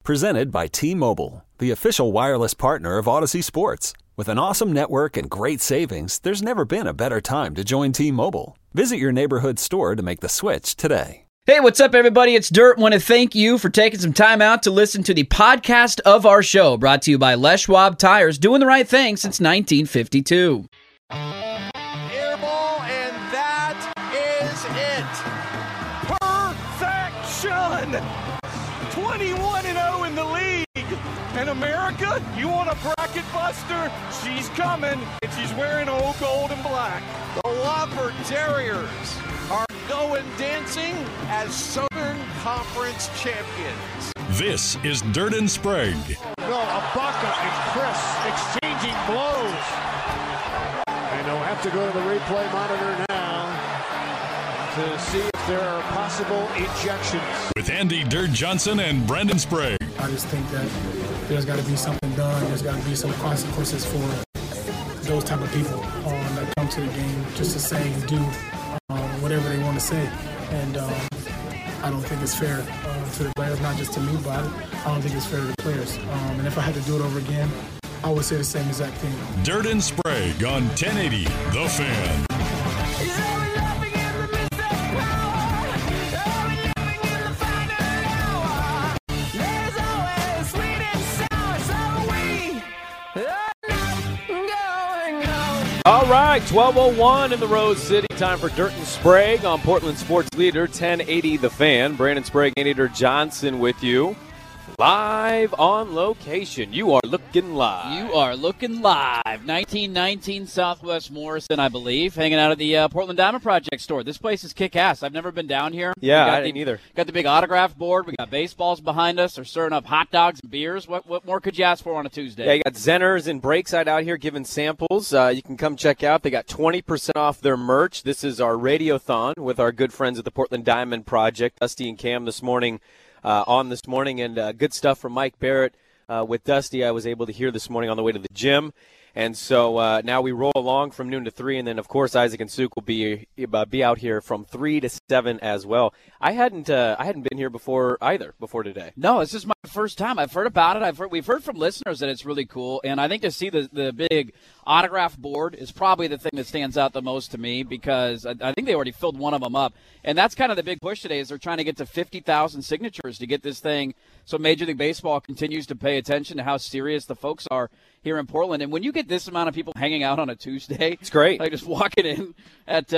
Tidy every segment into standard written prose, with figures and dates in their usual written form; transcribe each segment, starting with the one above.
Presented by T-Mobile, the official wireless partner of Odyssey Sports. With an awesome network and great savings, there's never been a better time to join T-Mobile. Visit your neighborhood store to make the switch today. Hey, what's up, everybody? It's Dirt. Want to thank you for taking some time out to listen to the podcast of our show, brought to you by Les Schwab Tires, doing the right thing since 1952. Air ball, and that is it. Perfection! 21-0 in the league. And America, you want a bracket buster? She's coming, and she's wearing old gold and black. The Whopper Terriers are going dancing as Southern Conference champions. This is Dirt and Sprague. No, Ibaka and Chris exchanging blows. And they'll have to go to the replay monitor now to see if there are possible ejections. With Andy Dirt Johnson and Brandon Sprague. I just think that there's got to be something done. There's got to be some consequences for those type of people that come to the game just to say and do whatever they want to say. And I don't think it's fair to the players, not just to me, but I don't think it's fair to the players. And if I had to do it over again, I would say the same exact thing. Dirt and Sprague on 1080 The Fan. All right, 12:01 in the Rose City. Time for Dirt and Sprague on Portland Sports Leader 1080 The Fan. Brandon Sprague and Dirt Johnson with you. Live on location. You are looking live. You are looking live. 1919 Southwest Morrison, I believe, hanging out at the Portland Diamond Project store. This place is kick-ass. I've never been down here. Yeah, I didn't either. Got the big autograph board. We got baseballs behind us. They're serving up hot dogs and beers. What more could you ask for on a Tuesday? Yeah, you got Zenners and Breakside out here giving samples. You can come check out. They got 20% off their merch. This is our Radiothon with our good friends at the Portland Diamond Project, Dusty and Cam this morning. And good stuff from Mike Barrett with Dusty. I was able to hear this morning on the way to the gym. And so now we roll along from noon to 3, and then, of course, Isaac and Suk will be out here from 3 to 7 as well. I hadn't been here before today. No, this is my first time. I've heard about it. We've heard from listeners that it's really cool, and I think to see the big autograph board is probably the thing that stands out the most to me, because I think they already filled one of them up. And that's kind of the big push today, is they're trying to get to 50,000 signatures to get this thing so Major League Baseball continues to pay attention to how serious the folks are here in Portland. And when you get this amount of people hanging out on a Tuesday, it's great. Like just walking in at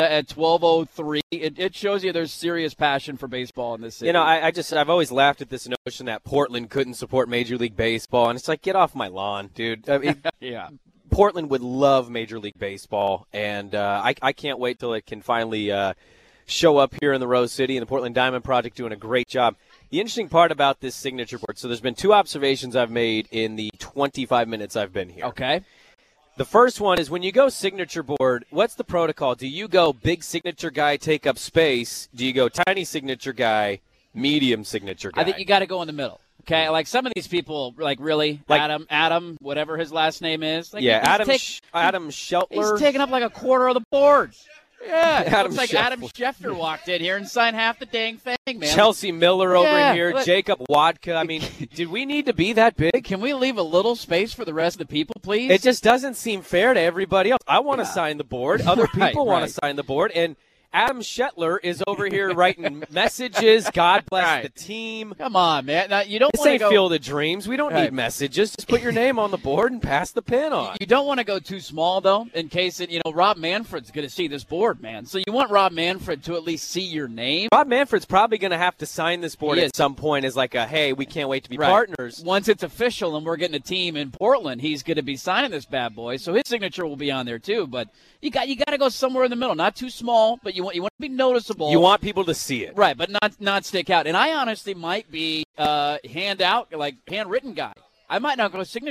12:03, it shows you there's serious passion for baseball in this city. You know, I've always laughed at this notion that Portland couldn't support Major League Baseball, and it's like, get off my lawn, dude. I mean, yeah. Portland would love Major League Baseball, and I can't wait till it can finally show up here in the Rose City, and the Portland Diamond Project doing a great job. The interesting part about this signature board, so there's been 2 observations I've made in the 25 minutes I've been here. Okay. The first one is when you go signature board, what's the protocol? Do you go big signature guy, take up space? Do you go tiny signature guy, medium signature guy? I think you got to go in the middle. Okay, like some of these people, like really, like Adam, whatever his last name is. Like yeah, Adam Sheltler. He's taking up like a quarter of the board. Yeah, Adam looks like Adam Schefter walked in here and signed half the dang thing, man. Chelsea Miller over in here, Jacob Wadka. I mean, did we need to be that big? Can we leave a little space for the rest of the people, please? It just doesn't seem fair to everybody else. I want to sign the board. Other people want to sign the board. And Adam Shetler is over here writing messages. God bless the team. Come on, man. Now, you don't this want to ain't go Field of Dreams. We don't need messages. Just put your name on the board and pass the pin on. You don't want to go too small, though, in case Rob Manfred's going to see this board, man. So you want Rob Manfred to at least see your name. Rob Manfred's probably going to have to sign this board at some point as like a, hey, we can't wait to be partners. Once it's official and we're getting a team in Portland, he's going to be signing this bad boy. So his signature will be on there, too. But you got to go somewhere in the middle. Not too small, but you want to be noticeable. You want people to see it. Right, but not stick out. And I honestly might be handwritten guy. I might not go signature.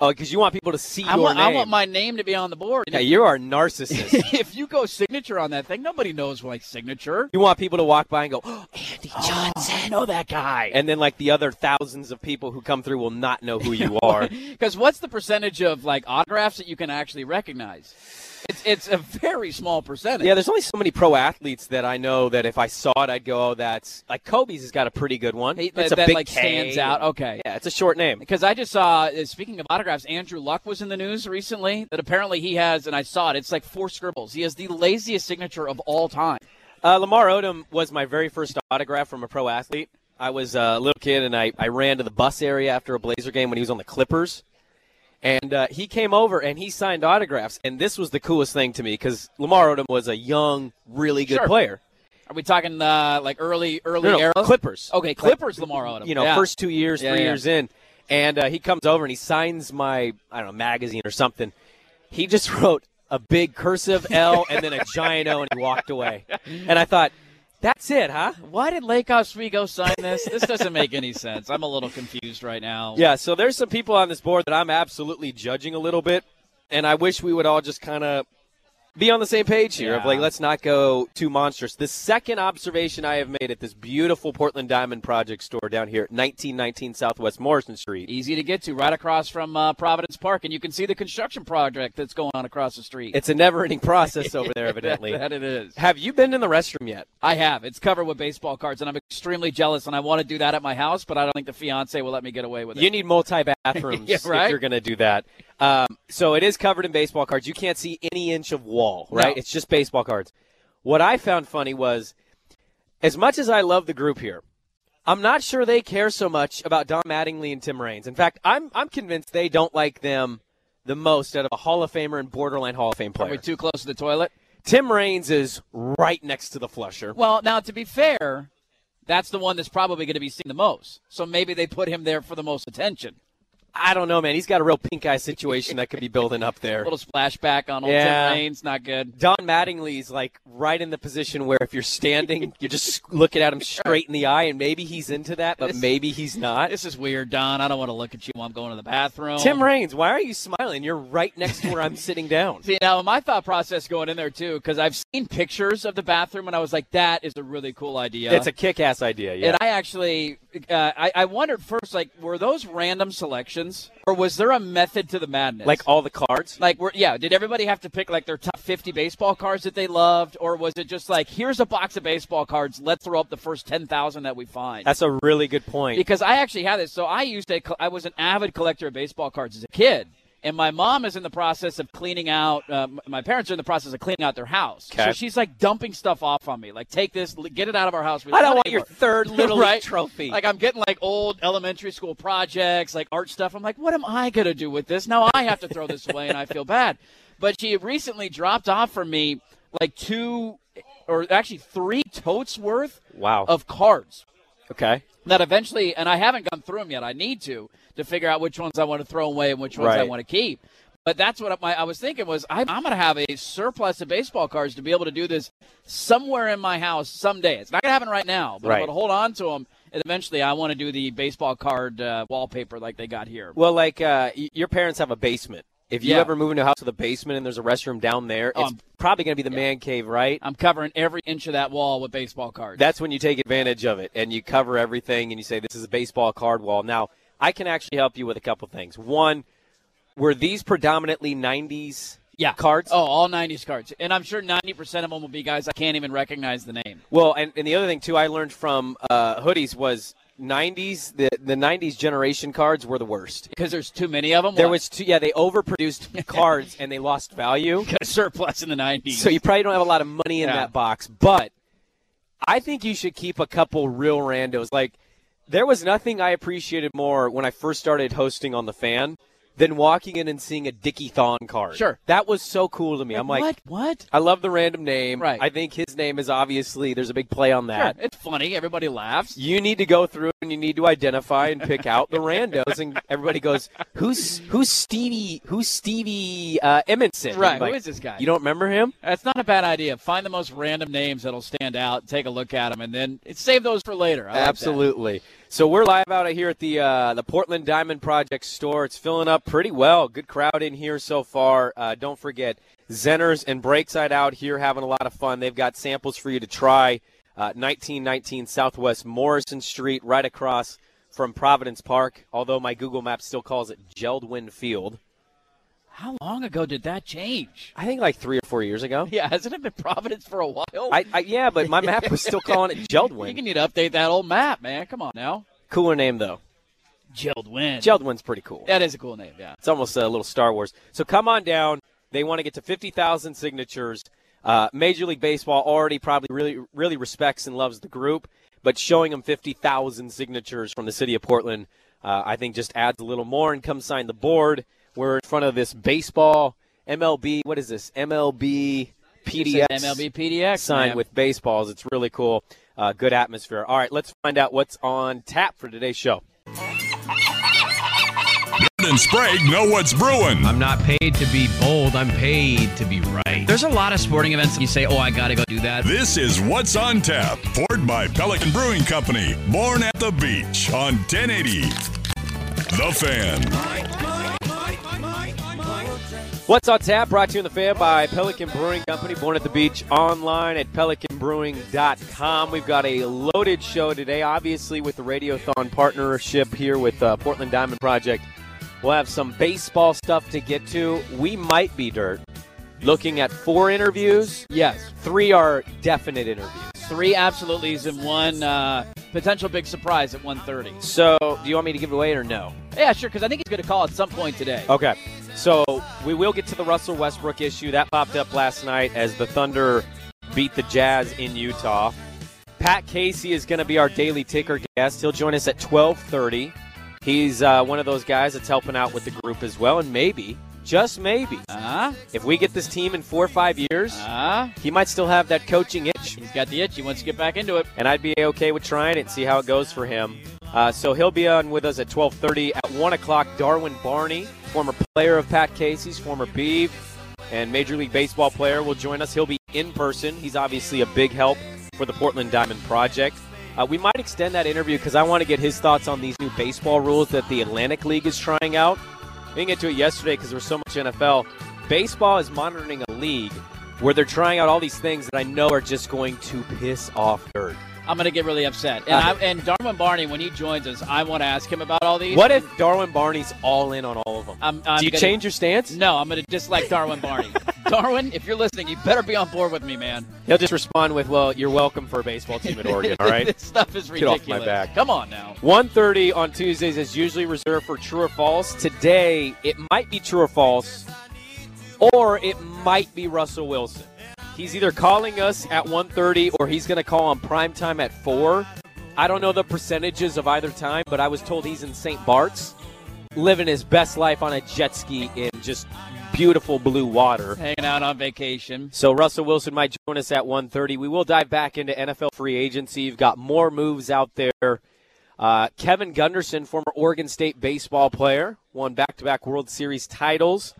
Oh, because you want people to see I your name. I want my name to be on the board. Yeah, you are a narcissist. If you go signature on that thing, nobody knows like signature. You want people to walk by and go, oh, Andy Johnson. I know that guy. And then like the other thousands of people who come through will not know who you are. Because what's the percentage of like autographs that you can actually recognize? It's a very small percentage. Yeah, there's only so many pro athletes that I know that if I saw it, I'd go, oh, that's like Kobe's has got a pretty good one. It's a that big like K. stands out. Okay. Yeah, it's a short name. Because I just saw, speaking of autographs, Andrew Luck was in the news recently that apparently he has, and I saw it, it's like 4 scribbles. He has the laziest signature of all time. Lamar Odom was my very first autograph from a pro athlete. I was a little kid, and I ran to the bus area after a Blazer game when he was on the Clippers. And he came over, and he signed autographs. And this was the coolest thing to me because Lamar Odom was a young, really good player. Are we talking like early No, era? Clippers. Okay, Clippers, Lamar Odom. You know, first 2 years, 3 years in. And he comes over, and he signs my, I don't know, magazine or something. He just wrote a big cursive L and then a giant O, and he walked away. And I thought, that's it, huh? Why did Lake Oswego sign this? This doesn't make any sense. I'm a little confused right now. Yeah, so there's some people on this board that I'm absolutely judging a little bit, and I wish we would all just kind of be on the same page here of like, let's not go too monstrous. The second observation I have made at this beautiful Portland Diamond Project store down here at 1919 Southwest Morrison Street. Easy to get to, right across from Providence Park, and you can see the construction project that's going on across the street. It's a never-ending process over there, evidently. That it is. Have you been in the restroom yet? I have. It's covered with baseball cards, and I'm extremely jealous, and I want to do that at my house, but I don't think the fiancé will let me get away with it. You need multi-bathrooms if you're going to do that. So it is covered in baseball cards. You can't see any inch of wall, right? No. It's just baseball cards. What I found funny was, as much as I love the group here, I'm not sure they care so much about Don Mattingly and Tim Raines. In fact, I'm convinced they don't like them the most out of a Hall of Famer and borderline Hall of Fame player. Are we too close to the toilet? Tim Raines is right next to the flusher. Well, now, to be fair, that's the one that's probably going to be seen the most. So maybe they put him there for the most attention. I don't know, man. He's got a real pink eye situation that could be building up there. A little splashback on old Tim Raines, not good. Don Mattingly's like right in the position where if you're standing, you're just looking at him straight in the eye, and maybe he's into that, but maybe he's not. This is weird, Don. I don't want to look at you while I'm going to the bathroom. Tim Raines, why are you smiling? You're right next to where I'm sitting down. See, now my thought process going in there, too, because I've seen pictures of the bathroom, and I was like, that is a really cool idea. It's a kick-ass idea, yeah. And I actually, I wondered first, like, were those random selections, or was there a method to the madness? Like all the cards? Like, did everybody have to pick, like, their top 50 baseball cards that they loved, or was it just like, here's a box of baseball cards, let's throw up the first 10,000 that we find? That's a really good point. Because I actually had this. So I was an avid collector of baseball cards as a kid. And my mom is in the process of cleaning out, my parents are in the process of cleaning out their house. Okay. So she's like dumping stuff off on me. Like, take this, get it out of our house. I don't want your third little right? trophy. Like, I'm getting like old elementary school projects, like art stuff. I'm like, what am I going to do with this? Now I have to throw this away and I feel bad. But she recently dropped off for me like 2 or actually 3 totes worth of cards. Okay. That eventually, and I haven't gone through them yet. I need to figure out which ones I want to throw away and which ones I want to keep. But that's what I was thinking was I'm going to have a surplus of baseball cards to be able to do this somewhere in my house someday. It's not going to happen right now, but I'm going to hold on to them. And eventually I want to do the baseball card wallpaper like they got here. Well, like your parents have a basement. If you ever move into a house with a basement and there's a restroom down there, it's probably going to be the man cave, right? I'm covering every inch of that wall with baseball cards. That's when you take advantage of it, and you cover everything, and you say, this is a baseball card wall. Now, I can actually help you with a couple things. One, were these predominantly 90s cards? Oh, all 90s cards. And I'm sure 90% of them will be guys I can't even recognize the name. Well, and the other thing, too, I learned from Hoodies was 90s, the 90s generation cards were the worst. Because there's too many of them? There was they overproduced cards and they lost value. Got a surplus in the 90s. So you probably don't have a lot of money in that box. But I think you should keep a couple real randos. Like, there was nothing I appreciated more when I first started hosting on The Fan than walking in and seeing a Dickie Thon card. Sure. That was so cool to me. I'm like, what? I love the random name. Right. I think his name is obviously, there's a big play on that. Sure. It's funny. Everybody laughs. You need to go through and you need to identify and pick out the randos. And everybody goes, who's Stevie Emmenson? Right. Like, who is this guy? You don't remember him? That's not a bad idea. Find the most random names that'll stand out, take a look at them, and then save those for later. I like Absolutely. that. So we're live out here at the Portland Diamond Project store. It's filling up pretty well. Good crowd in here so far. Don't forget, Zenners and Breakside out here having a lot of fun. They've got samples for you to try. 1919 Southwest Morrison Street, right across from Providence Park, although my Google Maps still calls it Geldwin Field. How long ago did that change? I think like 3 or 4 years ago. Yeah, hasn't it been Providence for a while? Yeah, but my map was still calling it Geldwin. You need to update that old map, man. Come on now. Cooler name, though. Geldwin. Geldwin's pretty cool. That is a cool name, yeah. It's almost a little Star Wars. So come on down. They want to get to 50,000 signatures. Major League Baseball already probably really respects and loves the group, but showing them 50,000 signatures from the city of Portland, I think just adds a little more. And come sign the board. We're in front of this baseball MLB. What is this? MLB PDX. MLB PDX sign man. with baseballs. It's really cool. Good atmosphere. All right, let's find out what's on tap for today's show. And Sprague know what's brewing. I'm not paid to be bold. I'm paid to be right. There's a lot of sporting events you say, oh, I got to go do that. This is What's on Tap, poured by Pelican Brewing Company, born at the beach on 1080. The Fan. What's on Tap, brought to you in the Fan by Pelican Brewing Company, born at the beach, online at pelicanbrewing.com. We've got a loaded show today, obviously with the Radiothon partnership here with Portland Diamond Project. We'll have some baseball stuff to get to. We might be, Dirt, looking at 4 interviews. Yes. 3 are definite interviews. 3 absolutelys and 1 potential big surprise at 1:30. So, do you want me to give it away or no? Yeah, sure, because I think he's going to call at some point today. Okay. So, we will get to the Russell Westbrook issue. That popped up last night as the Thunder beat the Jazz in Utah. Pat Casey is going to be our daily ticker guest. He'll join us at 12:30. He's one of those guys that's helping out with the group as well. And maybe, just maybe, if we get this team in 4 or 5 years, he might still have that coaching itch. He's got the itch. He wants to get back into it. And I'd be okay with trying it and see how it goes for him. So he'll be on with us at 12:30. At 1 o'clock, Darwin Barney, former player of Pat Casey's, former Beav, and Major League Baseball player, will join us. He'll be in person. He's obviously a big help for the Portland Diamond Project. We might extend that interview because I want to get his thoughts on these new baseball rules that the Atlantic League is trying out. We didn't get to it yesterday because there was so much NFL. Baseball is monitoring a league where they're trying out all these things that I know are just going to piss off Dirt. I'm going to get really upset. And Darwin Barney, when he joins us, I want to ask him about all these. What if Darwin Barney's all in on all of them? Do you change your stance? No, I'm going to dislike Darwin Barney. Darwin, if you're listening, you better be on board with me, man. He'll just respond with, well, you're welcome for a baseball team at Oregon, all right? This stuff is ridiculous. Get off my back. Come on now. 1:30 on Tuesdays is usually reserved for True or False. Today, it might be True or False, or it might be Russell Wilson. He's either calling us at 1:30 or he's going to call on primetime at 4. I don't know the percentages of either time, but I was told he's in St. Bart's, living his best life on a jet ski in just beautiful blue water. Hanging out on vacation. So Russell Wilson might join us at 1:30. We will dive back into NFL free agency. You've got more moves out there. Kevin Gunderson, former Oregon State baseball player, won back-to-back World Series titles.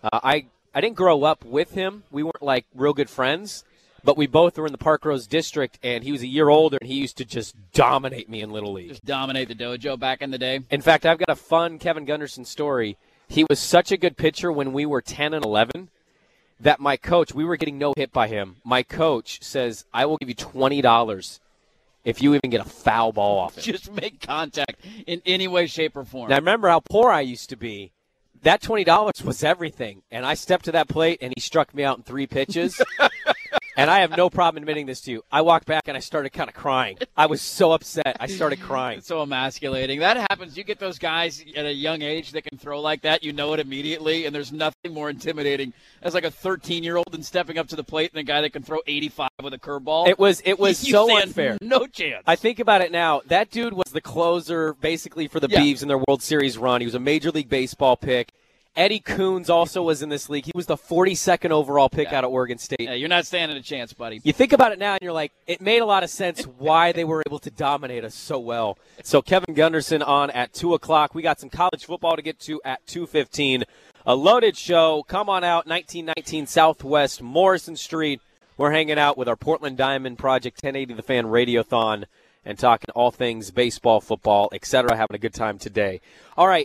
I didn't grow up with him. We weren't, like, real good friends, but we both were in the Park Rose District, and he was a year older, and he used to just dominate me in Little League. Just dominate the dojo back in the day. In fact, I've got a fun Kevin Gunderson story. He was such a good pitcher when we were 10 and 11 that my coach, we were getting no hit by him. My coach says, I will give you $20 if you even get a foul ball off him. Just make contact in any way, shape, or form. Now, remember how poor I used to be. That $20 was everything, and I stepped to that plate, and he struck me out in 3 pitches. And I have no problem admitting this to you. I walked back, and I started kind of crying. I was so upset. I started crying. It's so emasculating. That happens. You get those guys at a young age that can throw like that. You know it immediately, and there's nothing more intimidating as like a 13-year-old and stepping up to the plate than a guy that can throw 85 with a curveball. It was so unfair. No chance. I think about it now. That dude was the closer basically for the Beavs in their World Series run. He was a Major League Baseball pick. Eddie Coons also was in this league. He was the 42nd overall pick out of Oregon State. Yeah, you're not standing a chance, buddy. You think about it now, and you're like, it made a lot of sense why they were able to dominate us so well. So Kevin Gunderson on at 2 o'clock. We got some college football to get to at 2:15. A loaded show. Come on out, 1919 Southwest Morrison Street. We're hanging out with our Portland Diamond Project 1080 The Fan Radiothon. and talking all things baseball, football, etc. Having a good time today. All right,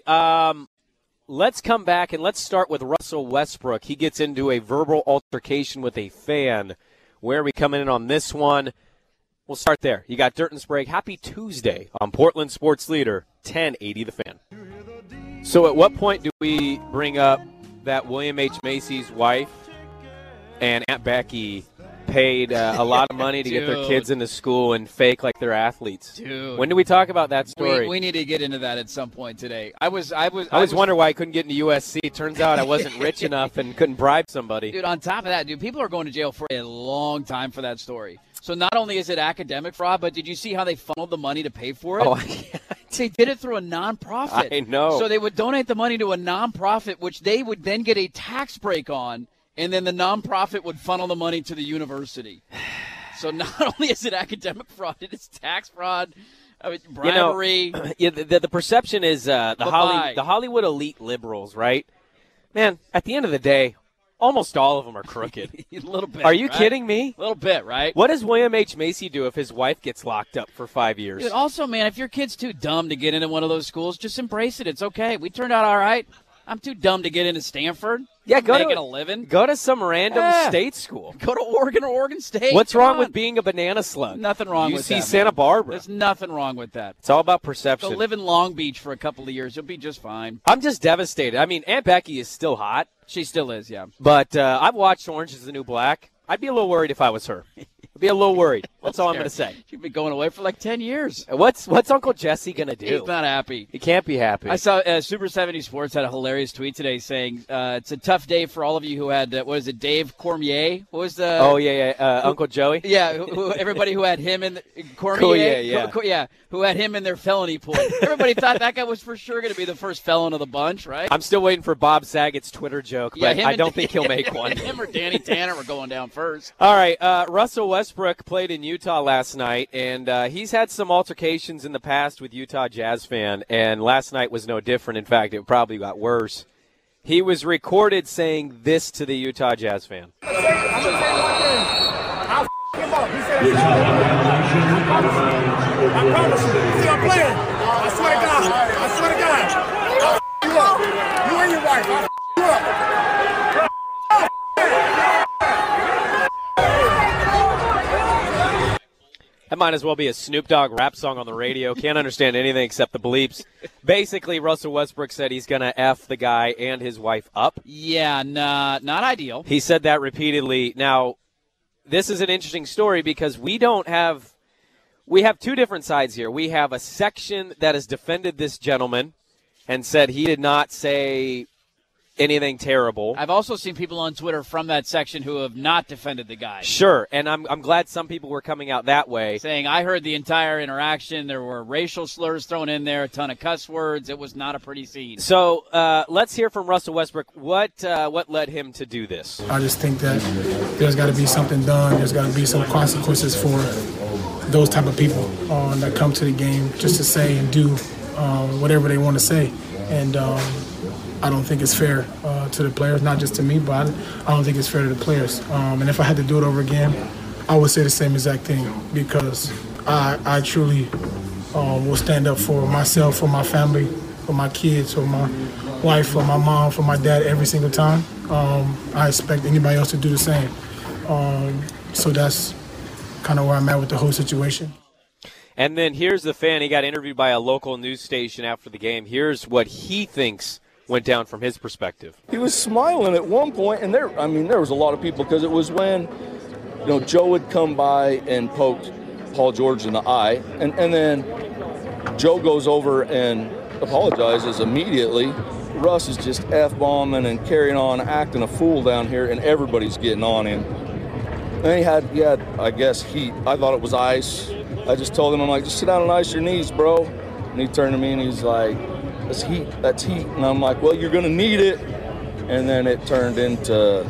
let's come back and let's start with Russell Westbrook. He gets into a verbal altercation with a fan. Where are we coming in on this one? We'll start there. You got Dirt and Sprague. Happy Tuesday on Portland Sports Leader 1080 The Fan. So at what point do we bring up that William H. Macy's wife and Aunt Becky paid a lot of money to get their kids into school and fake like they're athletes? Dude. When do we talk about that story? We need to get into that at some point today. I was wondering why I couldn't get into USC. Turns out I wasn't rich enough and couldn't bribe somebody. Dude, on top of that, people are going to jail for a long time for that story. So not only is it academic fraud, but did you see how they funneled the money to pay for it? Oh, they did it through a nonprofit. I know. So they would donate the money to a nonprofit, which they would then get a tax break on, and then the nonprofit would funnel the money to the university. So not only is it academic fraud, it is tax fraud, bribery. The perception is the Hollywood elite liberals, right? Man, at the end of the day, almost all of them are crooked. A little bit. Are you right? kidding me? A little bit, right? What does William H. Macy do if his wife gets locked up for 5 years? Dude, also, man, if your kid's too dumb to get into one of those schools, just embrace it. It's okay. We turned out all right. I'm too dumb to get into Stanford. Yeah, making a living. Go to some random state school. Go to Oregon or Oregon State. What's wrong with being a banana slug? Nothing wrong with that. UC Santa Barbara. There's nothing wrong with that. It's all about perception. Go live in Long Beach for a couple of years. You'll be just fine. I'm just devastated. I mean, Aunt Becky is still hot. She still is, yeah. But I've watched Orange is the New Black. I'd be a little worried if I was her. I'd be a little worried. That's all I'm going to say. She'd be going away for like 10 years. What's Uncle Jesse going to do? He's not happy. He can't be happy. I saw Super 70 Sports had a hilarious tweet today saying it's a tough day for all of you who had, Dave Cormier? What was the... Oh, yeah. Uncle Joey? Yeah, everybody who had him in Cormier. Who had him in their felony pool. Everybody thought that guy was for sure going to be the first felon of the bunch, right? I'm still waiting for Bob Saget's Twitter joke, but I don't think he'll make one. Him or Danny Tanner were going down first. All right, Russell Westbrook played in Utah last night, and he's had some altercations in the past with Utah Jazz fan, and last night was no different. In fact, it probably got worse. He was recorded saying this to the Utah Jazz fan. I promise you. See, I'm playing. I swear to God. You and your wife. I'll you up. That might as well be a Snoop Dogg rap song on the radio. Can't understand anything except the bleeps. Basically, Russell Westbrook said he's going to F the guy and his wife up. Yeah, not ideal. He said that repeatedly. Now, this is an interesting story because we have two different sides here. We have a section that has defended this gentleman and said he did not say anything terrible. I've also seen people on Twitter from that section who have not defended the guy. Sure, and I'm glad some people were coming out that way. Saying, I heard the entire interaction. There were racial slurs thrown in there, a ton of cuss words. It was not a pretty scene. So let's hear from Russell Westbrook. What led him to do this? I just think that there's got to be something done. There's got to be some consequences for those type of people that come to the game just to say and do whatever they want to say. And I don't think it's fair to the players, not just to me, but I don't think it's fair to the players. And if I had to do it over again, I would say the same exact thing because I truly will stand up for myself, for my family, for my kids, for my wife, for my mom, for my dad every single time. I expect anybody else to do the same. So that's kind of where I'm at with the whole situation. And then here's the fan. He got interviewed by a local news station after the game. Here's what he thinks went down from his perspective. He was smiling at one point, and there was a lot of people because it was when, Joe had come by and poked Paul George in the eye, and then Joe goes over and apologizes immediately. Russ is just F-bombing and carrying on, acting a fool down here, and everybody's getting on him. And he had, I guess, heat. I thought it was ice. I just told him, I'm like, just sit down and ice your knees, bro. And he turned to me and he's like, that's heat. And I'm like, well, you're going to need it. And then it turned into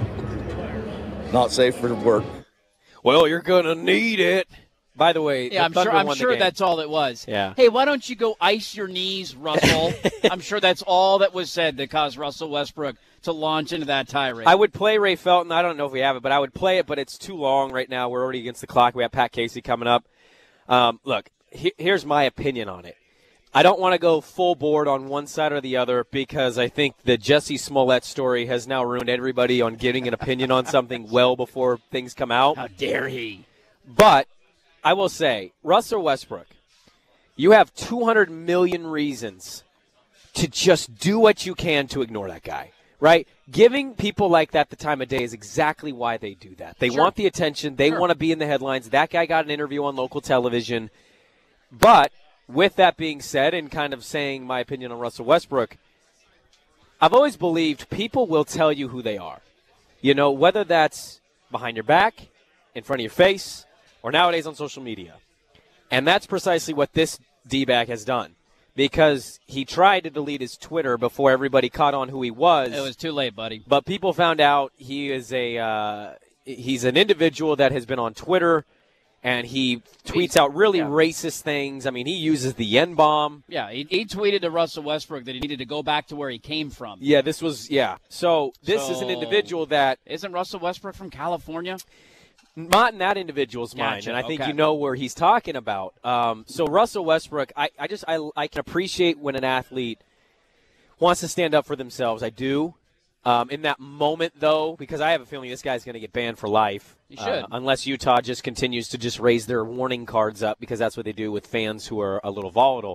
not safe for work. Well, you're going to need it. By the way, yeah, I'm sure that's all it was. Yeah. Hey, why don't you go ice your knees, Russell? I'm sure that's all that was said that caused Russell Westbrook to launch into that tirade. I would play Ray Felton. I don't know if we have it, but I would play it, but it's too long right now. We're already against the clock. We have Pat Casey coming up. Look, here's my opinion on it. I don't want to go full board on one side or the other because I think the Jussie Smollett story has now ruined everybody on getting an opinion on something well before things come out. How dare he? But I will say, Russell Westbrook, you have 200 million reasons to just do what you can to ignore that guy, right? Giving people like that the time of day is exactly why they do that. They want the attention. They want to be in the headlines. That guy got an interview on local television. But with that being said, and kind of saying my opinion on Russell Westbrook, I've always believed people will tell you who they are. You know, whether that's behind your back, in front of your face, or nowadays on social media. And that's precisely what this D-back has done. Because he tried to delete his Twitter before everybody caught on who he was. It was too late, buddy. But people found out he is he's an individual that has been on Twitter, and he tweets out really racist things. I mean, he uses the N-bomb. Yeah, he tweeted to Russell Westbrook that he needed to go back to where he came from. Yeah, So this is an individual that... Isn't Russell Westbrook from California? Not in that individual's mind, and I think you know where he's talking about. So Russell Westbrook, I can appreciate when an athlete wants to stand up for themselves. I do. In that moment, though, because I have a feeling this guy's going to get banned for life. He should. Unless Utah just continues to just raise their warning cards up, because that's what they do with fans who are a little volatile.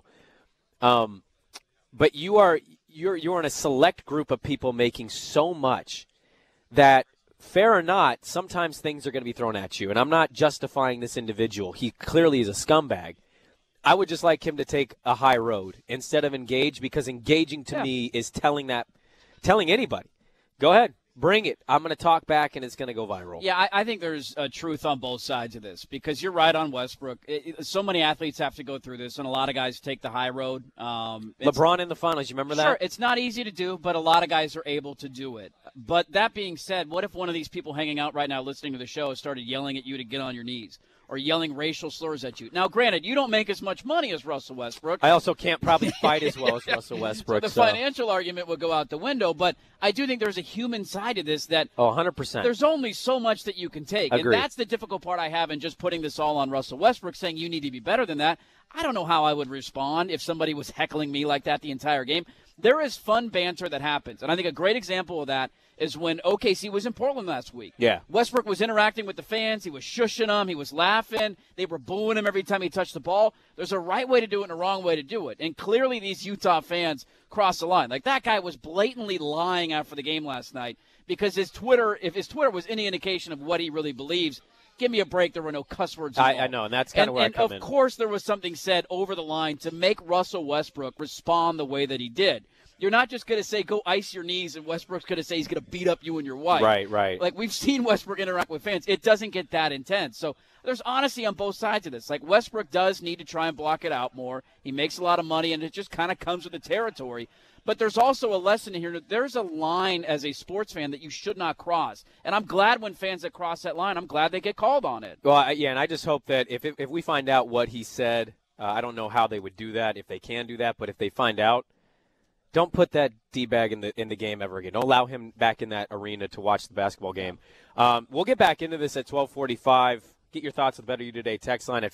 But you're in a select group of people making so much that, fair or not, sometimes things are going to be thrown at you. And I'm not justifying this individual. He clearly is a scumbag. I would just like him to take a high road instead of engage, because engaging to me is telling anybody, go ahead, bring it. I'm going to talk back, and it's going to go viral. Yeah, I think there's a truth on both sides of this, because you're right on Westbrook. So many athletes have to go through this, and a lot of guys take the high road. LeBron in the finals, you remember that? Sure, it's not easy to do, but a lot of guys are able to do it. But that being said, what if one of these people hanging out right now listening to the show started yelling at you to get on your knees, or yelling racial slurs at you? Now, granted, you don't make as much money as Russell Westbrook. I also can't probably fight as well as Russell Westbrook. So the financial argument would go out the window, but I do think there's a human side to this that 100%. There's only so much that you can take. Agreed. And that's the difficult part I have in just putting this all on Russell Westbrook, saying you need to be better than that. I don't know how I would respond if somebody was heckling me like that the entire game. There is fun banter that happens, and I think a great example of that is when OKC was in Portland last week. Yeah. Westbrook was interacting with the fans. He was shushing them. He was laughing. They were booing him every time he touched the ball. There's a right way to do it and a wrong way to do it. And clearly these Utah fans crossed the line. Like, that guy was blatantly lying after the game last night, because his Twitter, if his Twitter was any indication of what he really believes, give me a break, there were no cuss words involved. I know, and that's kind of where I come in. And, of course, there was something said over the line to make Russell Westbrook respond the way that he did. You're not just going to say, go ice your knees, and Westbrook's going to say he's going to beat up you and your wife. Right. Like, we've seen Westbrook interact with fans. It doesn't get that intense. So there's honesty on both sides of this. Like, Westbrook does need to try and block it out more. He makes a lot of money, and it just kind of comes with the territory. But there's also a lesson here. There's a line as a sports fan that you should not cross. And I'm glad when fans that cross that line, I'm glad they get called on it. Well, yeah, and I just hope that if we find out what he said, I don't know how they would do that, if they can do that, but if they find out, don't put that D-bag in the game ever again. Don't allow him back in that arena to watch the basketball game. We'll get back into this at 12:45. Get your thoughts on the Better You Today text line at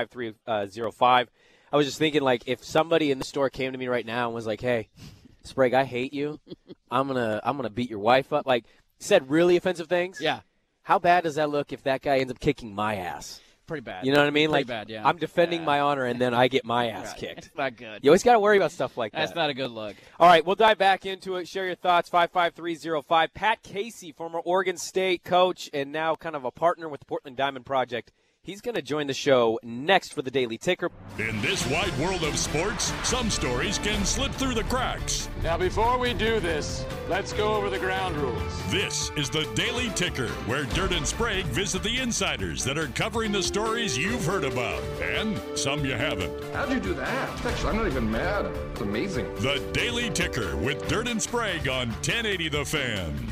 55305. I was just thinking, like, if somebody in the store came to me right now and was like, "Hey, Sprague, I hate you. I'm gonna beat your wife up," like, said really offensive things. Yeah. How bad does that look if that guy ends up kicking my ass? Pretty bad. You know what I mean? Pretty like, bad, yeah. I'm defending my honor, and then I get my ass kicked. It's not good. You always got to worry about stuff like that. That's not a good look. All right, we'll dive back into it. Share your thoughts, 55305. Pat Casey, former Oregon State coach and now kind of a partner with the Portland Diamond Project. He's going to join the show next for the Daily Ticker. In this wide world of sports, some stories can slip through the cracks. Now, before we do this, let's go over the ground rules. This is the Daily Ticker, where Dirt and Sprague visit the insiders that are covering the stories you've heard about, and some you haven't. How'd you do that? Actually, I'm not even mad. It's amazing. The Daily Ticker with Dirt and Sprague on 1080 The Fan.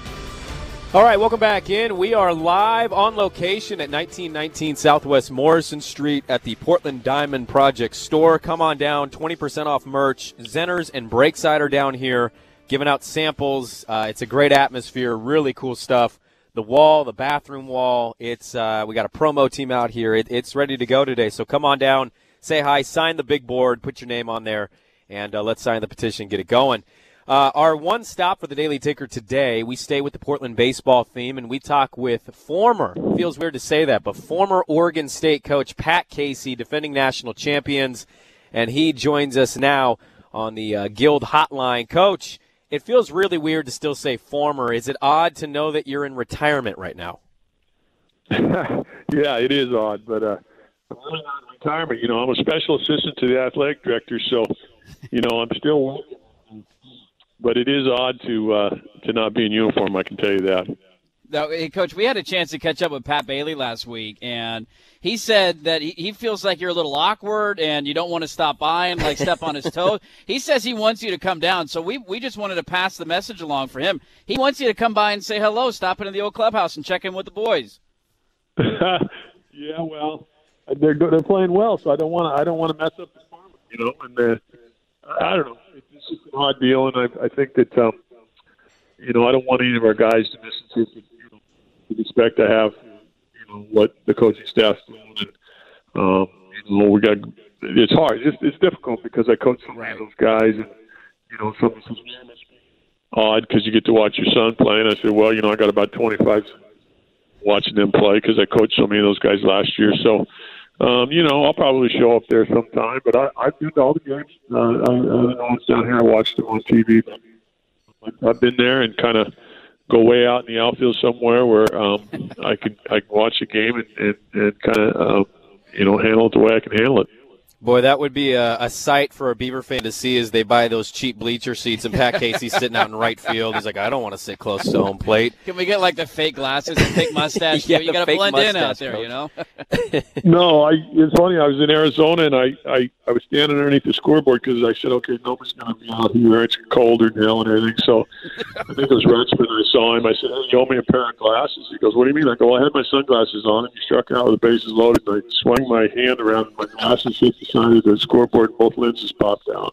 All right, welcome back in. We are live on location at 1919 Southwest Morrison Street at the Portland Diamond Project store. Come on down, 20% off merch. Zenners and Breakside are down here giving out samples. It's a great atmosphere, really cool stuff. the wall, the bathroom wall. It's we got a promo team out here. It's ready to go today. So come on down, say hi, sign the big board, put your name on there, and let's sign the petition, get it going. Our one stop for the Daily Ticker today, we stay with the Portland baseball theme, and we talk with feels weird to say that, but former Oregon State coach Pat Casey, defending national champions, and he joins us now on the Guild Hotline. Coach, it feels really weird to still say former. Is it odd to know that you're in retirement right now? Yeah, it is odd, but I'm really not in retirement. I'm a special assistant to the athletic director, so, I'm still working. But it is odd to not be in uniform, I can tell you that. Now, hey, Coach, we had a chance to catch up with Pat Bailey last week, and he said that he feels like you're a little awkward and you don't want to stop by and, step on his toes. He says he wants you to come down, so we just wanted to pass the message along for him. He wants you to come by and say hello, stop into the old clubhouse and check in with the boys. Yeah, well, they're playing well, so I don't want to mess up the form, and I don't know. It's just an odd deal, and I think that, I don't want any of our guys to miss it. We expect to have, what the coaching staff's doing. And, we got. It's hard. It's difficult because I coach so many of those guys, and something says, "Man, that's odd," because you get to watch your son play. And I said, "Well, I got about 25 watching them play because I coached so many of those guys last year." So. I'll probably show up there sometime, but I've been to all the games. I know it's down here. I watched them on TV. But I've been there and kind of go way out in the outfield somewhere where I can watch a game and kind of handle it the way I can handle it. Boy, that would be a sight for a Beaver fan to see as they buy those cheap bleacher seats and Pat Casey's sitting out in right field. He's like, I don't want to sit close to home plate. Can we get the fake glasses and fake mustache? Yeah, you got to blend in out there, No, it's funny. I was in Arizona and I was standing underneath the scoreboard because I said, okay, nobody's going to be out here. It's colder than hell and everything. So I think it was Retsman. I saw him. I said, hey, you owe me a pair of glasses. He goes, what do you mean? I go, well, I had my sunglasses on and he struck out with the bases loaded. And I swung my hand around and my glasses hit the side of the scoreboard and both lenses popped out.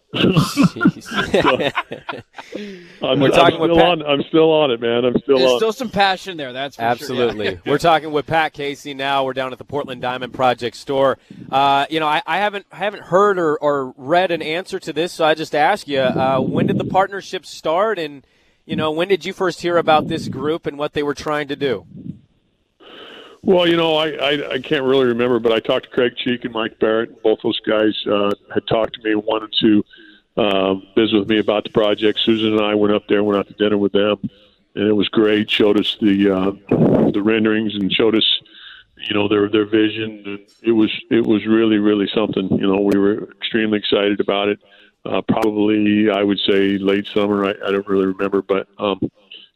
I'm still on it, man. There's still some passion there, that's for Absolutely. Sure. Yeah. We're talking with Pat Casey now. We're down at the Portland Diamond Project store. I haven't heard or read an answer to this, so I just ask you, when did the partnership start, and when did you first hear about this group and what they were trying to do? Well, I can't really remember, but I talked to Craig Cheek and Mike Barrett, and both those guys had talked to me and wanted to visit with me about the project. Susan and I went up there, went out to dinner with them, and it was great. Showed us the renderings and showed us, their vision. And it was really, really something. We were extremely excited about it. Probably, I would say, late summer. I don't really remember, but I'm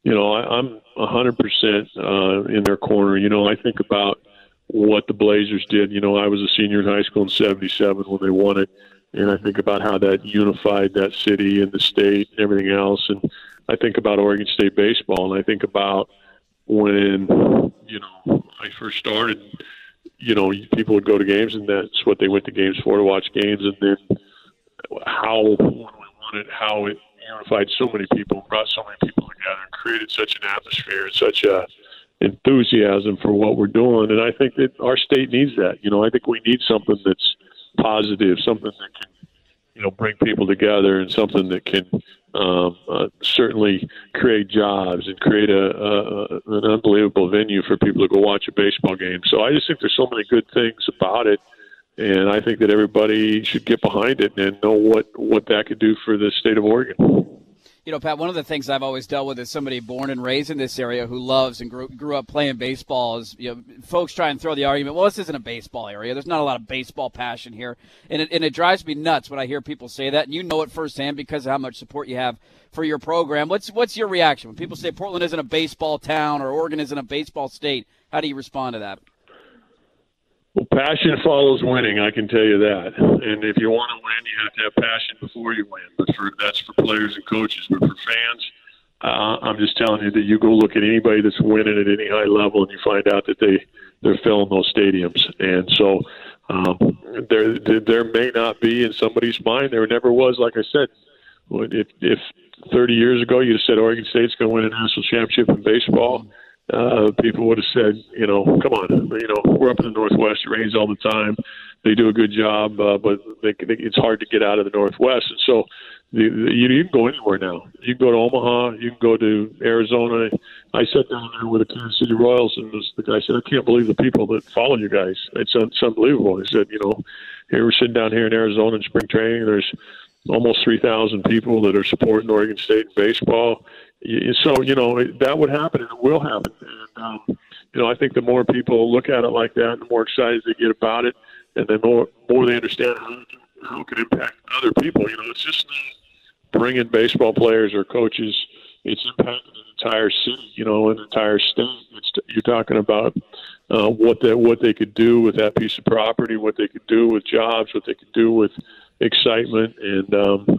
100% in their corner. I think about what the Blazers did. I was a senior in high school in '77 when they won it, and I think about how that unified that city and the state and everything else. And I think about Oregon State baseball, and I think about when, I first started, people would go to games, and that's what they went to games for, to watch games, and then how it unified so many people, brought so many people together, and created such an atmosphere and such a enthusiasm for what we're doing. And I think that our state needs that. I think we need something that's positive, something that can, bring people together, and something that can certainly create jobs and create an unbelievable venue for people to go watch a baseball game. So I just think there's so many good things about it. And I think that everybody should get behind it and know what that could do for the state of Oregon. Pat, one of the things I've always dealt with as somebody born and raised in this area who loves and grew up playing baseball is, folks try and throw the argument, well, this isn't a baseball area. There's not a lot of baseball passion here. And it drives me nuts when I hear people say that. And you know it firsthand because of how much support you have for your program. What's your reaction when people say Portland isn't a baseball town or Oregon isn't a baseball state? How do you respond to that? Well, passion follows winning, I can tell you that. And if you want to win, you have to have passion before you win. But that's for players and coaches. But for fans, I'm just telling you that you go look at anybody that's winning at any high level, and you find out that they're filling those stadiums. And so there may not be in somebody's mind. There never was, like I said. If 30 years ago you'd have said Oregon State's going to win a national championship in baseball, people would have said, come on, we're up in the Northwest. It rains all the time. They do a good job, but it's hard to get out of the Northwest. And so you can go anywhere now. You can go to Omaha. You can go to Arizona. I sat down there with the Kansas City Royals, and the guy said, I can't believe the people that follow you guys. It's unbelievable. He said, here we're sitting down here in Arizona in spring training. There's almost 3,000 people that are supporting Oregon State in baseball. So, that would happen, and it will happen. And, I think the more people look at it like that, the more excited they get about it, and the more they understand how it can impact other people. It's just not bringing baseball players or coaches. It's impacting an entire city, an entire state. You're talking about what they could do with that piece of property, what they could do with jobs, what they could do with excitement, and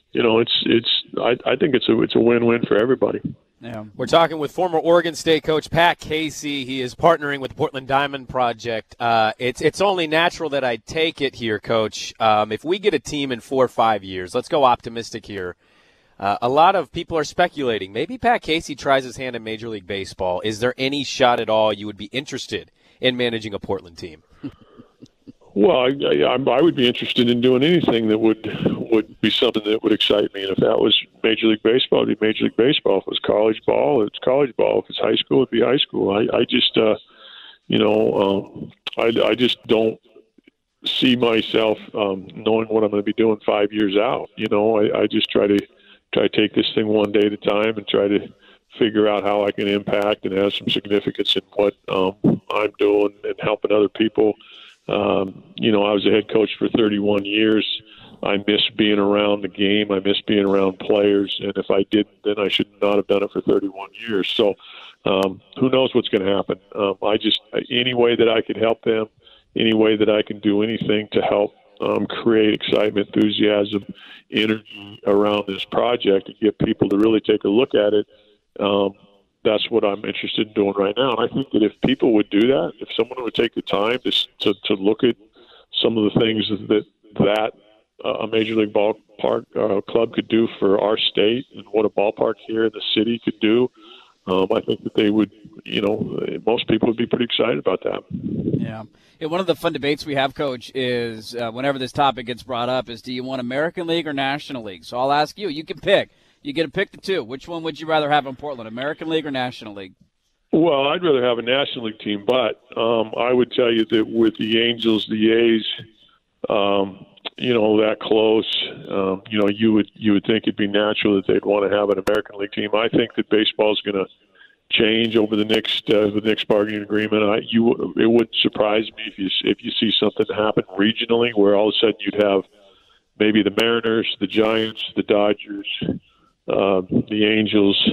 I think it's a win-win for everybody. Yeah. We're talking with former Oregon State coach Pat Casey. He is partnering with the Portland Diamond Project. It's only natural that I take it here, Coach. If we get a team in 4 or 5 years, let's go optimistic here. A lot of people are speculating. Maybe Pat Casey tries his hand in Major League Baseball. Is there any shot at all you would be interested in managing a Portland team? Well, I would be interested in doing anything that would be something that would excite me. And if that was Major League Baseball, it'd be Major League Baseball. If it was college ball, it's college ball. If it's high school, it'd be high school. I just don't see myself knowing what I'm going to be doing 5 years out. I just try to take this thing one day at a time and try to figure out how I can impact and have some significance in what I'm doing and helping other people. I was a head coach for 31 years. I miss being around the game. I miss being around players. And if I didn't, then I should not have done it for 31 years. So who knows what's going to happen? Any way that I can help them, any way that I can do anything to help create excitement, enthusiasm, energy around this project and get people to really take a look at it, that's what I'm interested in doing right now. And I think that if people would do that, if someone would take the time to look at some of the things that a Major League ballpark club could do for our state and what a ballpark here in the city could do, I think that they would, most people would be pretty excited about that. Yeah. One of the fun debates we have, Coach, is whenever this topic gets brought up is, do you want American League or National League? So I'll ask you. You can pick. You get to pick the two. Which one would you rather have in Portland, American League or National League? Well, I'd rather have a National League team, but I would tell you that with the Angels, the A's, that close, you would think it'd be natural that they'd want to have an American League team. I think that baseball is going to change over the next bargaining agreement. It wouldn't surprise me if you see something happen regionally where all of a sudden you'd have maybe the Mariners, the Giants, the Dodgers, the Angels,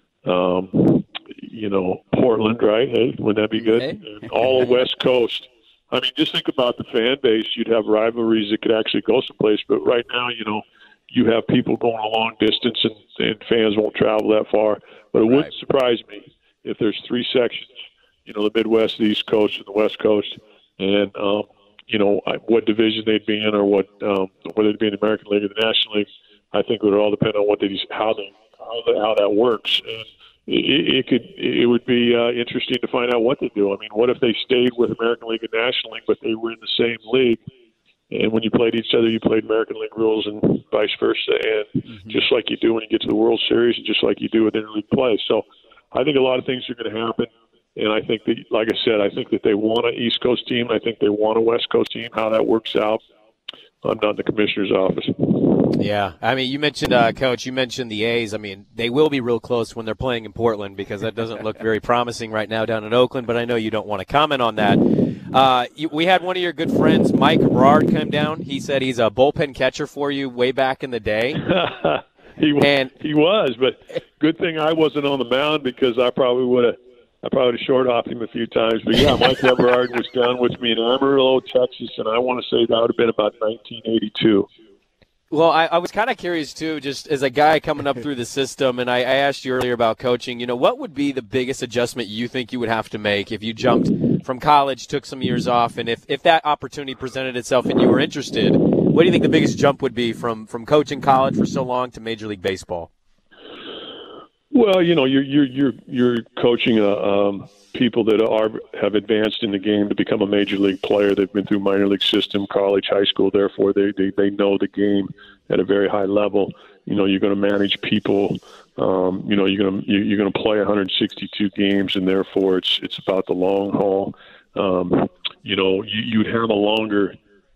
Portland, right? Hey, wouldn't that be good? And all the West Coast. I mean, just think about the fan base. You'd have rivalries that could actually go someplace. But right now, you have people going a long distance and fans won't travel that far. But it wouldn't surprise me if there's 3 sections, the Midwest, the East Coast, and the West Coast, and, what division they'd be in or whether it'd be in the American League or the National League. I think it would all depend on how that works. And it would be interesting to find out what they do. I mean, what if they stayed with American League and National League, but they were in the same league, and when you played each other, you played American League rules and vice versa, and just like you do when you get to the World Series, and just like you do with interleague play. So I think a lot of things are going to happen, and I think that, like I said, I think that they want an East Coast team. I think they want a West Coast team. How that works out, I'm not in the commissioner's office. Yeah. I mean, you mentioned, Coach, the A's. I mean, they will be real close when they're playing in Portland because that doesn't look very promising right now down in Oakland, but I know you don't want to comment on that. We had one of your good friends, Mike Berard, come down. He said he's a bullpen catcher for you way back in the day. He was, but good thing I wasn't on the mound because I probably would have short-offed him a few times. But, yeah, Mike Berard was down with me in Amarillo, Texas, and I want to say that would have been about 1982. Well, I was kind of curious, too, just as a guy coming up through the system, and I asked you earlier about coaching, what would be the biggest adjustment you think you would have to make if you jumped from college, took some years off, and if that opportunity presented itself and you were interested, what do you think the biggest jump would be from coaching college for so long to Major League Baseball? Well, you're coaching people that have advanced in the game to become a major league player. They've been through minor league system, college, high school. Therefore, they know the game at a very high level. You're going to manage people. You're going to play 162 games, and therefore it's about the long haul. You'd have a longer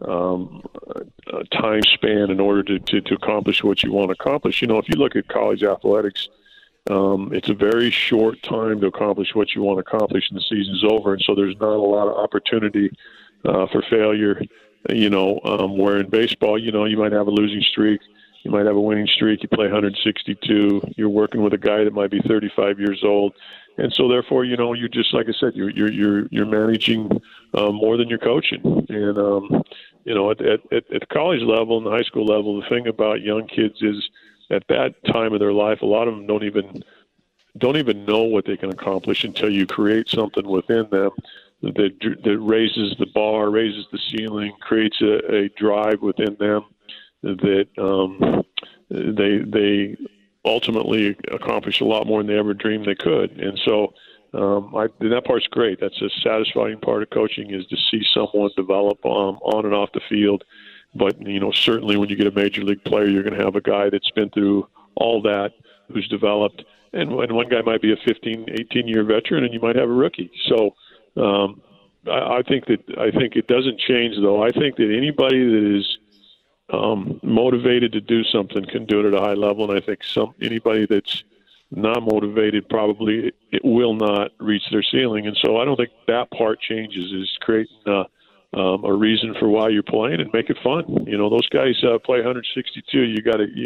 time span in order to accomplish what you want to accomplish. If you look at college athletics, it's a very short time to accomplish what you want to accomplish, and the season's over, and so there's not a lot of opportunity for failure. Where in baseball, you might have a losing streak, you might have a winning streak. You play 162. You're working with a guy that might be 35 years old, and so therefore, you're just like I said, you're managing more than you're coaching. And at the college level and the high school level, the thing about young kids is at that time of their life, a lot of them don't even know what they can accomplish until you create something within them that raises the bar, raises the ceiling, creates a drive within them that they ultimately accomplish a lot more than they ever dreamed they could. And so that part's great. That's a satisfying part of coaching, is to see someone develop on and off the field. But, certainly when you get a major league player, you're going to have a guy that's been through all that, who's developed. And one guy might be a 15, 18-year veteran, and you might have a rookie. So I think it doesn't change, though. I think that anybody that is motivated to do something can do it at a high level, and I think anybody that's not motivated probably it will not reach their ceiling. And so I don't think that part changes. Is creating a reason for why you're playing and make it fun. Those guys play 162. You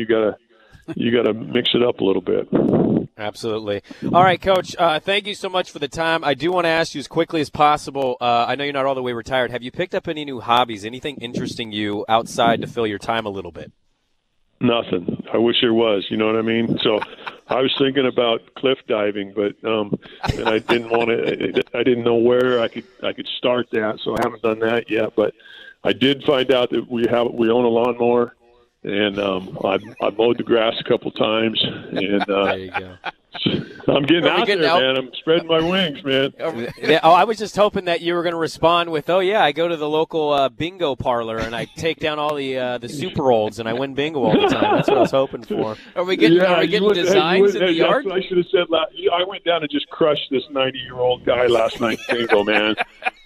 gotta mix it up a little bit. Absolutely. All right, Coach, thank you so much for the time. I do want to ask you as quickly as possible, I know you're not all the way retired. Have you picked up any new hobbies, anything interesting you outside to fill your time a little bit? Nothing. I wish there was, you know what I mean? So I was thinking about cliff diving, but and I didn't want to. I didn't know where I could start that, so I haven't done that yet. But I did find out that we own a lawnmower, and I mowed the grass a couple times, and there you go. I'm getting out there, man. I'm spreading my wings, man. I was just hoping that you were going to respond with, "Oh yeah, I go to the local bingo parlor and I take down all the super olds and I win bingo all the time." That's what I was hoping for. Are we getting designs in the yard? I should have said. I went down and just crushed this 90-year-old guy last night in bingo, man.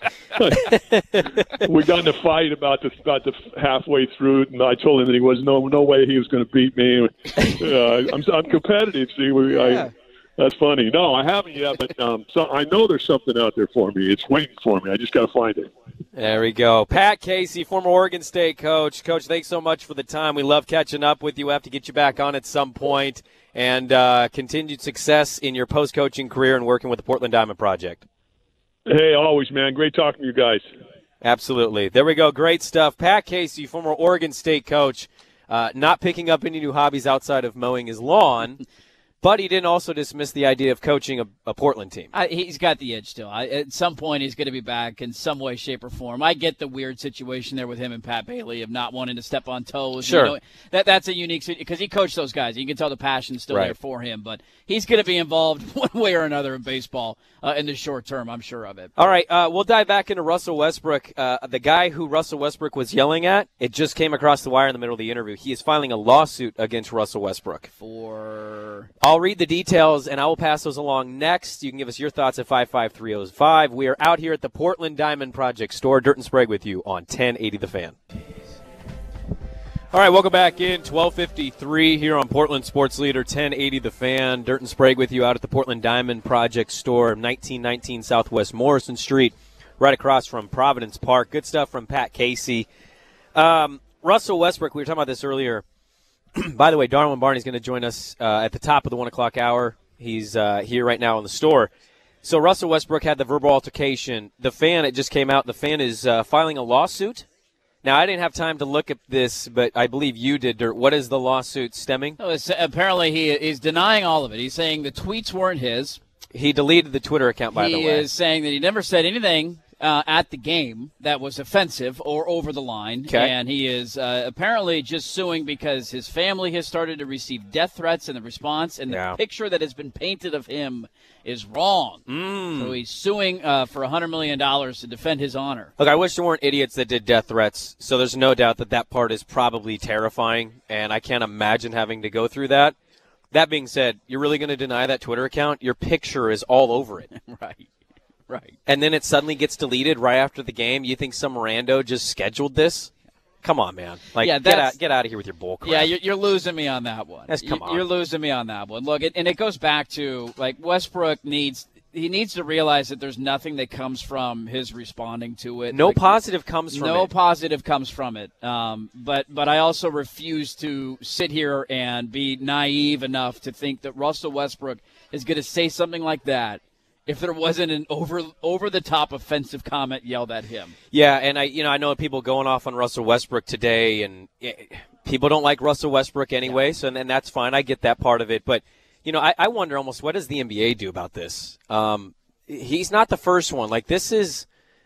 We got in a fight about the halfway through it, and I told him that he was no way he was going to beat me. I'm competitive. See, that's funny. No, I haven't yet, but so I know there's something out there for me. It's waiting for me. I just got to find it. There we go. Pat Casey, former Oregon State coach. Coach, thanks so much for the time. We love catching up with you. We'll have to get you back on at some point, and continued success in your post-coaching career and working with the Portland Diamond Project. Hey, always, man. Great talking to you guys. Absolutely. There we go. Great stuff. Pat Casey, former Oregon State coach, not picking up any new hobbies outside of mowing his lawn. But he didn't also dismiss the idea of coaching a Portland team. He's got the itch still. At some point, he's going to be back in some way, shape, or form. I get the weird situation there with him and Pat Bailey of not wanting to step on toes. Sure. That's a unique situation because he coached those guys. You can tell the passion's still there for him. But he's going to be involved one way or another in baseball in the short term. I'm sure of it. All right. We'll dive back into Russell Westbrook. The guy who Russell Westbrook was yelling at, it just came across the wire in the middle of the interview. He is filing a lawsuit against Russell Westbrook. I'll read the details, and I will pass those along next. You can give us your thoughts at 55305. We are out here at the Portland Diamond Project store. Dirt and Sprague with you on 1080 The Fan. All right, welcome back in. 12:53 here on Portland Sports Leader 1080 The Fan. Dirt and Sprague with you out at the Portland Diamond Project store, 1919 Southwest Morrison Street, right across from Providence Park. Good stuff from Pat Casey. Russell Westbrook, we were talking about this earlier. By the way, Darwin Barney's going to join us at the top of the 1 o'clock hour. He's here right now in the store. So Russell Westbrook had the verbal altercation. The Fan, it just came out, the Fan is filing a lawsuit. Now, I didn't have time to look at this, but I believe you did, Dirt. What is the lawsuit stemming? Apparently, he is denying all of it. He's saying the tweets weren't his. He deleted the Twitter account, by the way. He is saying that he never said anything at the game that was offensive or over the line. Okay. And he is apparently just suing because his family has started to receive death threats in the response, and the picture that has been painted of him is wrong. So he's suing for $100 million to defend his honor. Look, I wish there weren't idiots that did death threats, so there's no doubt that part is probably terrifying, and I can't imagine having to go through that. That being said, you're really going to deny that Twitter account? Your picture is all over it. Right. And then it suddenly gets deleted right after the game. You think some rando just scheduled this? Come on, man. Get out of here with your bull crap. Yeah, you're losing me on that one. Come on. You're losing me on that one. Look, and it goes back to, like, Westbrook needs to realize that there's nothing that comes from his responding to it. No positive comes from it. No positive comes from it. But I also refuse to sit here and be naive enough to think that Russell Westbrook is going to say something like that if there wasn't an over-the-top offensive comment yelled at him. Yeah, and I know people going off on Russell Westbrook today, and people don't like Russell Westbrook anyway, so and that's fine. I get that part of it. But, I wonder almost what does the NBA do about this? He's not the first one. Like, this is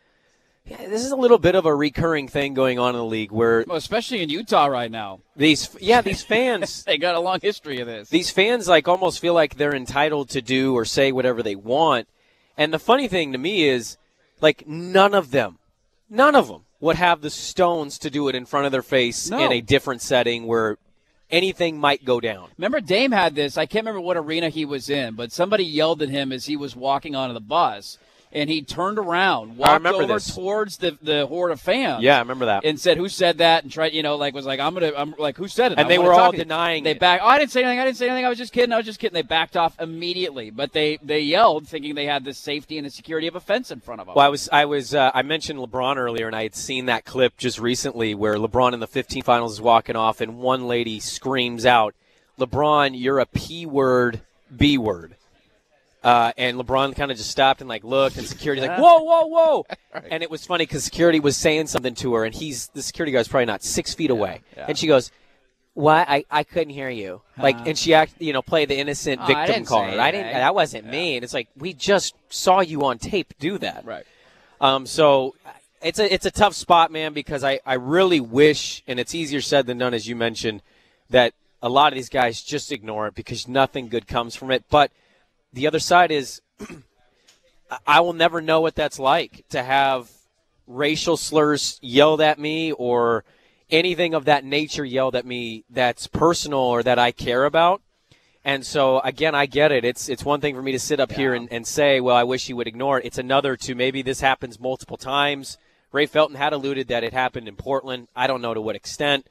a little bit of a recurring thing going on in the league where, especially in Utah right now. These fans they got a long history of this. These fans almost feel like they're entitled to do or say whatever they want. And the funny thing to me is none of them would have the stones to do it in front of their face in a different setting where anything might go down. Remember, Dame had this. I can't remember what arena he was in, but somebody yelled at him as he was walking onto the bus. And he turned around, walked over towards the horde of fans. Yeah, I remember that. And said, "Who said that?" And tried, I'm like, "Who said it?" And they were all denying it. I didn't say anything. I was just kidding. They backed off immediately, but they yelled, thinking they had the safety and the security of a fence in front of them. Well, I mentioned LeBron earlier, and I had seen that clip just recently where LeBron in the 15 finals is walking off, and one lady screams out, "LeBron, you're a P-word, B-word." And LeBron kind of just stopped and looked, and security's like, "Whoa, whoa, whoa!" Right. And it was funny because security was saying something to her, and the security guy's probably not 6 feet away, and she goes, "What? I couldn't hear you." And she play the innocent victim card. That wasn't me. And it's like, we just saw you on tape do that. Right. So it's a tough spot, man, because I really wish, and it's easier said than done, as you mentioned, that a lot of these guys just ignore it because nothing good comes from it. But the other side is I will never know what that's like to have racial slurs yelled at me or anything of that nature yelled at me that's personal or that I care about. And so, again, I get it. It's one thing for me to sit up here and say, well, I wish he would ignore it. It's another to maybe this happens multiple times. Ray Felton had alluded that it happened in Portland. I don't know to what extent.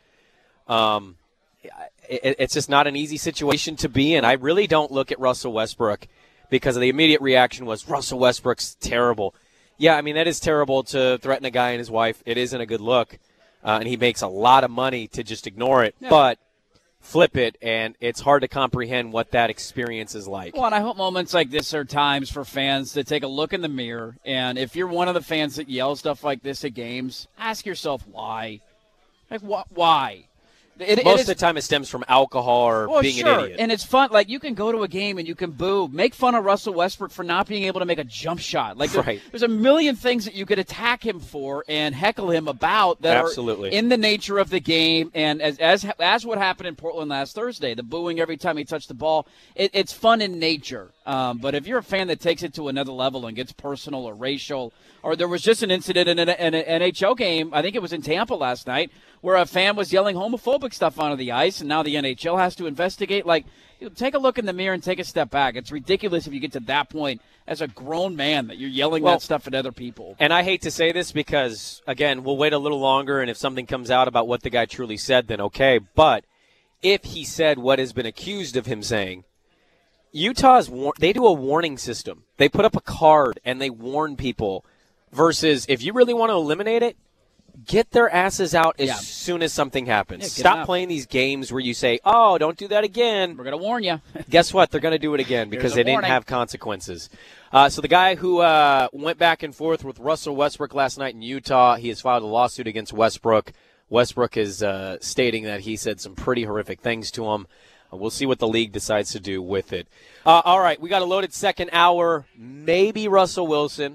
It's just not an easy situation to be in. I really don't look at Russell Westbrook because the immediate reaction was Russell Westbrook's terrible. Yeah, I mean, that is terrible to threaten a guy and his wife. It isn't a good look, and he makes a lot of money to just ignore it. Yeah. But flip it, and it's hard to comprehend what that experience is like. Well, and I hope moments like this are times for fans to take a look in the mirror, and if you're one of the fans that yell stuff like this at games, ask yourself why. Why? Most of the time it stems from alcohol or being an idiot. And it's fun. Like, you can go to a game and you can boo, make fun of Russell Westbrook for not being able to make a jump shot. Like, there's a million things that you could attack him for and heckle him about that are in the nature of the game. And as what happened in Portland last Thursday, the booing every time he touched the ball, it's fun in nature. But if you're a fan that takes it to another level and gets personal or racial, or there was just an incident in an NHL game, I think it was in Tampa last night, where a fan was yelling homophobic stuff onto the ice, and now the NHL has to investigate. Like, take a look in the mirror and take a step back. It's ridiculous if you get to that point as a grown man that you're yelling that stuff at other people. And I hate to say this because, again, we'll wait a little longer, and if something comes out about what the guy truly said, then okay. But if he said what has been accused of him saying, they do a warning system. They put up a card, and they warn people, versus if you really want to eliminate it, get their asses out as soon as something happens. Stop playing these games where you say, oh, don't do that again. We're going to warn you. Guess what? They're going to do it again because they didn't have consequences. So the guy who went back and forth with Russell Westbrook last night in Utah, he has filed a lawsuit against Westbrook. Westbrook is stating that he said some pretty horrific things to him. We'll see what the league decides to do with it. All right, we got a loaded second hour. Maybe Russell Wilson.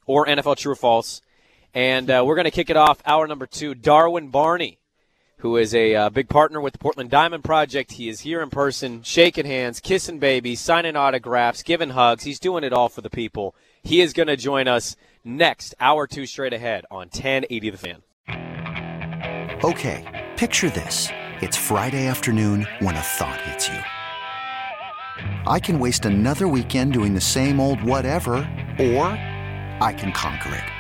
or NFL True or False. And we're going to kick it off, hour number 2. Darwin Barney, who is a big partner with the Portland Diamond Project. He is here in person, shaking hands, kissing babies, signing autographs, giving hugs. He's doing it all for the people. He is going to join us next, hour 2 straight ahead on 1080 The Fan. Okay, picture this. It's Friday afternoon when a thought hits you. I can waste another weekend doing the same old whatever, or I can conquer it.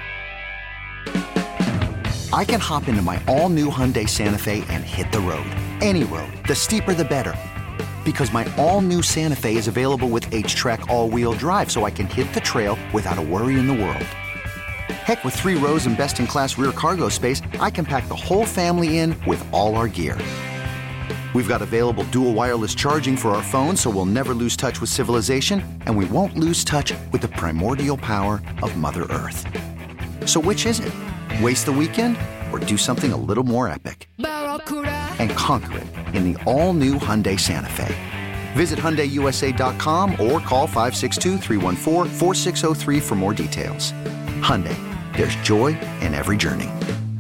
I can hop into my all-new Hyundai Santa Fe and hit the road. Any road. The steeper, the better. Because my all-new Santa Fe is available with H-Track all-wheel drive, so I can hit the trail without a worry in the world. Heck, with 3 rows and best-in-class rear cargo space, I can pack the whole family in with all our gear. We've got available dual wireless charging for our phones, so we'll never lose touch with civilization, and we won't lose touch with the primordial power of Mother Earth. So which is it? Waste the weekend or do something a little more epic? And conquer it in the all-new Hyundai Santa Fe. Visit HyundaiUSA.com or call 562-314-4603 for more details. Hyundai, there's joy in every journey.